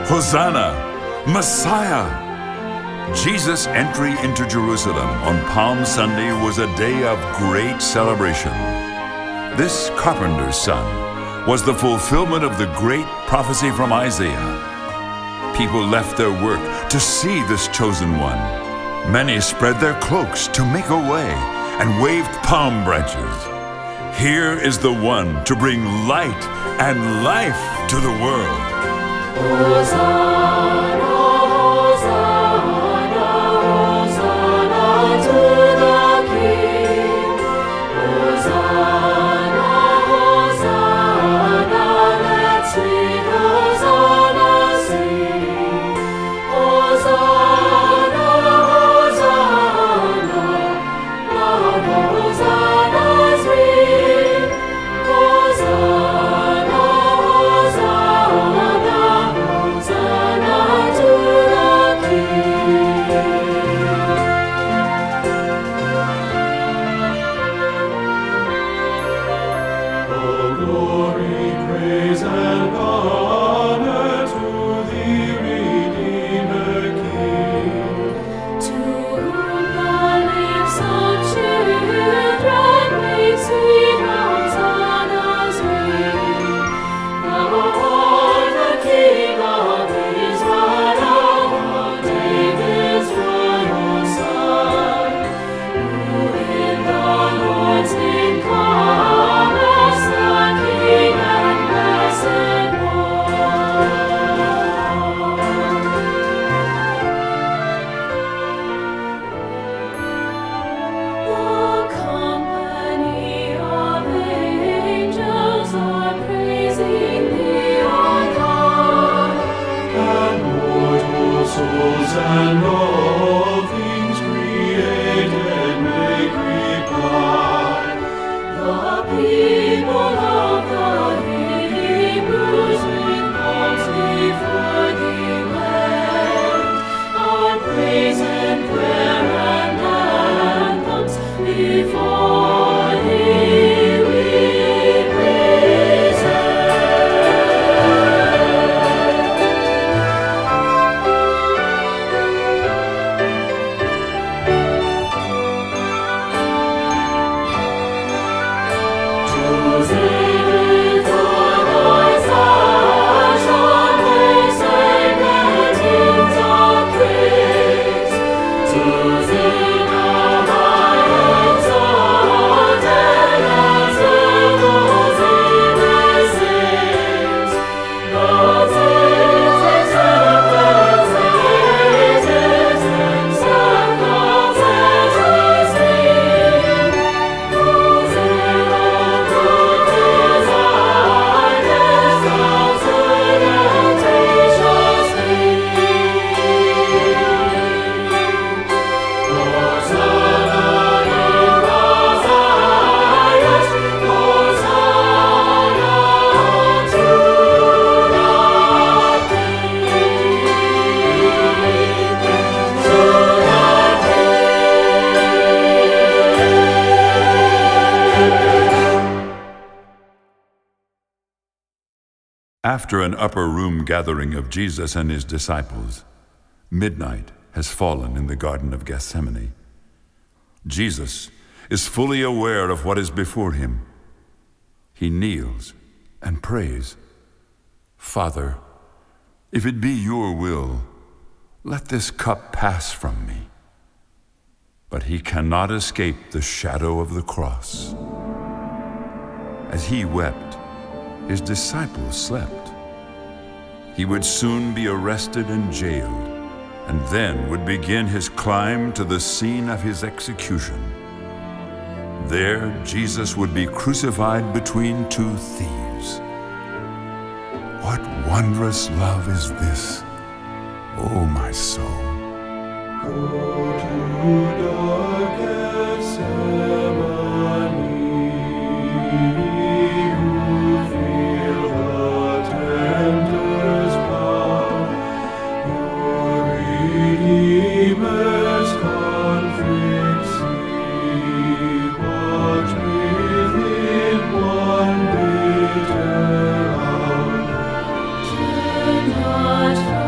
Hosanna, Messiah. Jesus' entry into Jerusalem on Palm Sunday was a day of great celebration. This carpenter's son was the fulfillment of the great prophecy from Isaiah. People left their work to see this chosen one. Many spread their cloaks to make a way and waved palm branches. Here is the one to bring light and life to the world. Hosanna, Hosanna, Hosanna to the King. Hosanna, Hosanna, let's sweet Hosanna sing. Hosanna, Hosanna, loud hosannas ring. Hosanna, Hosanna, Hosanna to the King. All glory, praise, and honor to the Redeemer King, to whom the lips of children make sweet hosannas ring. The King of Israel, David's royal son, who in the Lord's name comes, the King and blessed one. The company of angels are praising Thee on high, and mortal souls and all things created make reply. The people of the Hebrews with palms before Thee wend, our praise and prayer and anthems before Thee we present. After an upper room gathering of Jesus and his disciples, midnight has fallen in the Garden of Gethsemane. Jesus is fully aware of what is before him. He kneels and prays, "Father, if it be your will, let this cup pass from me." But he cannot escape the shadow of the cross. As he wept, his disciples slept. He would soon be arrested and jailed, and then would begin his climb to the scene of his execution. There, Jesus would be crucified between two thieves. What wondrous love is this, O my soul? Go to dark Gethsemane, who feel the tempter's power, your Redeemer's conflict see, watch within one bitter hour. Turn not from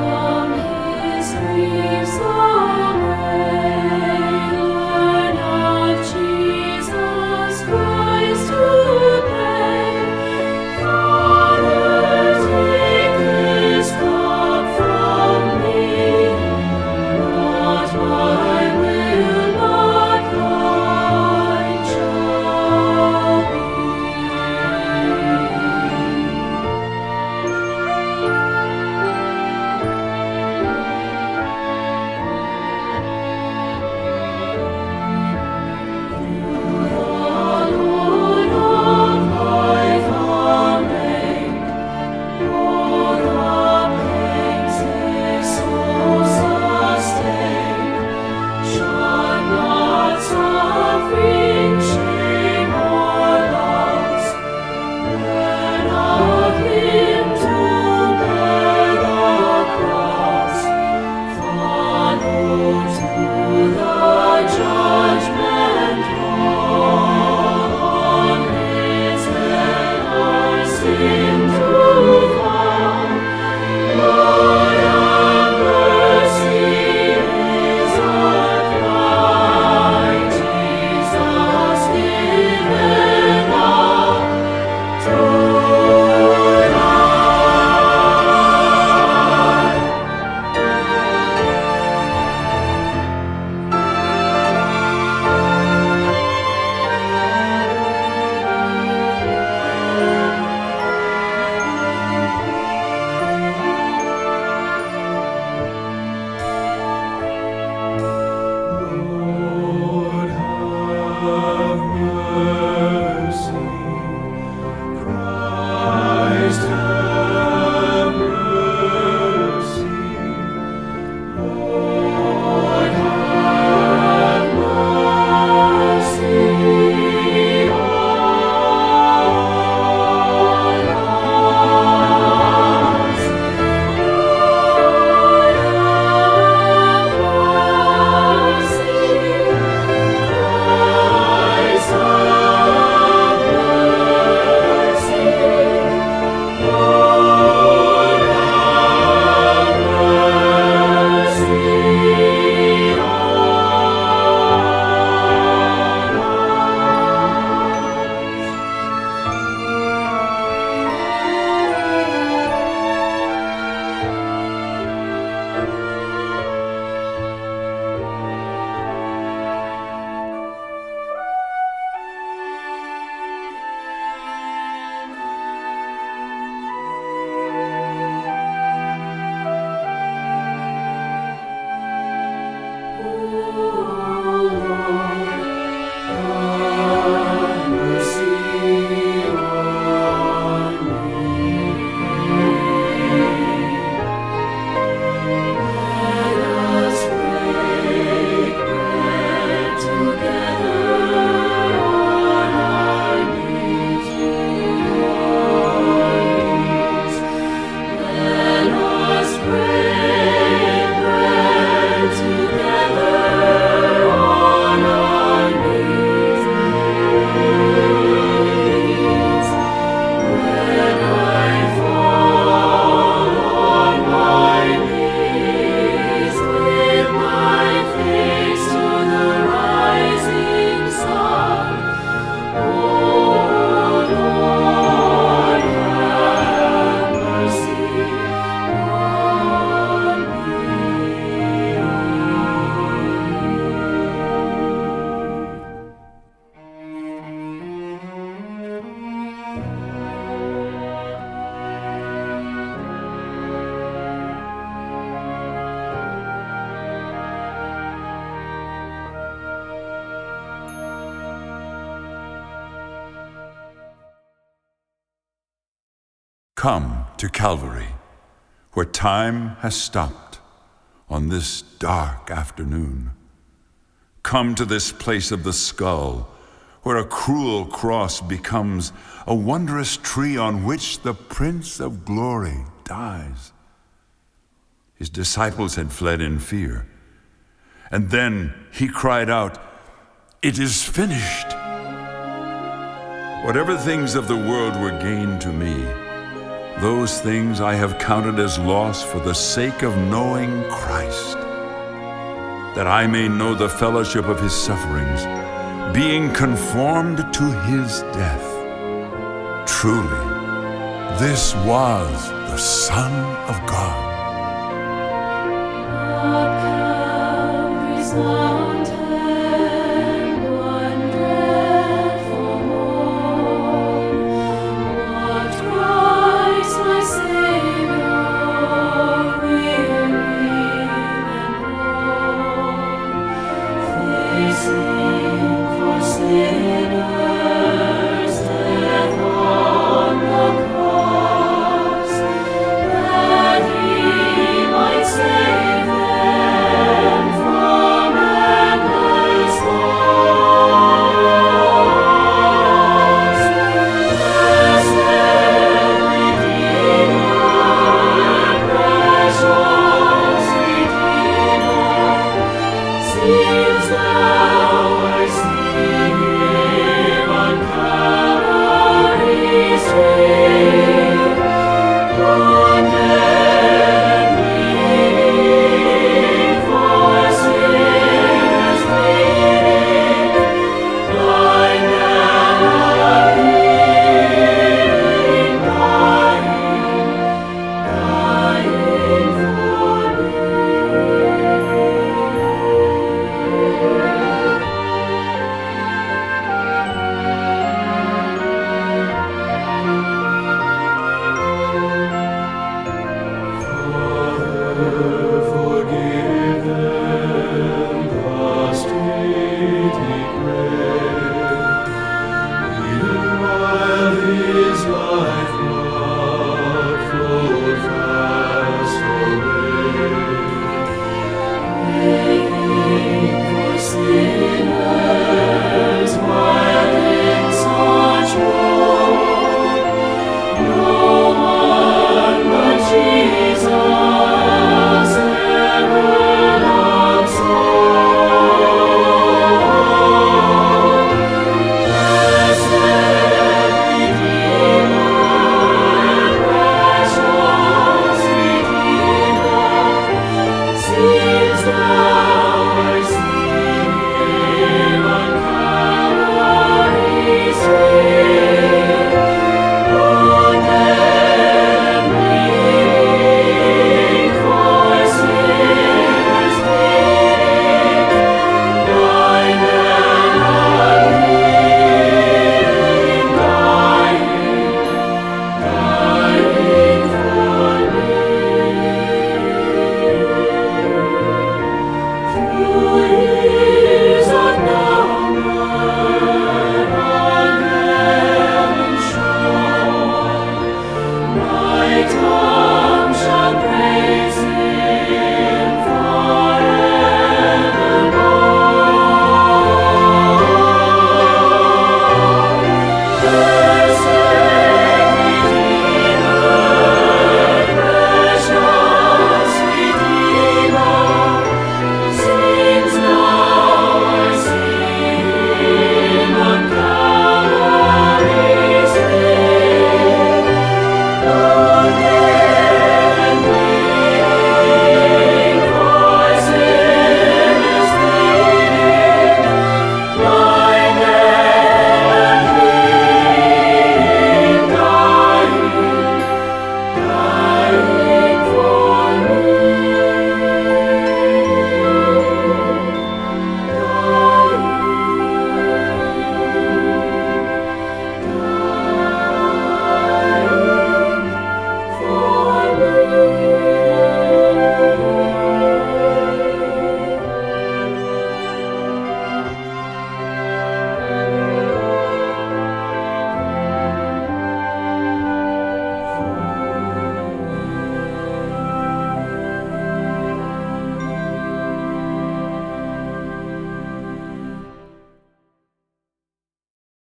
Come to Calvary, where time has stopped on this dark afternoon. Come to this place of the skull, where a cruel cross becomes a wondrous tree on which the Prince of Glory dies. His disciples had fled in fear, and then he cried out, "It is finished." Whatever things of the world were gain to me, those things I have counted as loss for the sake of knowing Christ, that I may know the fellowship of his sufferings, being conformed to his death. Truly, this was the Son of God. Calvary's love.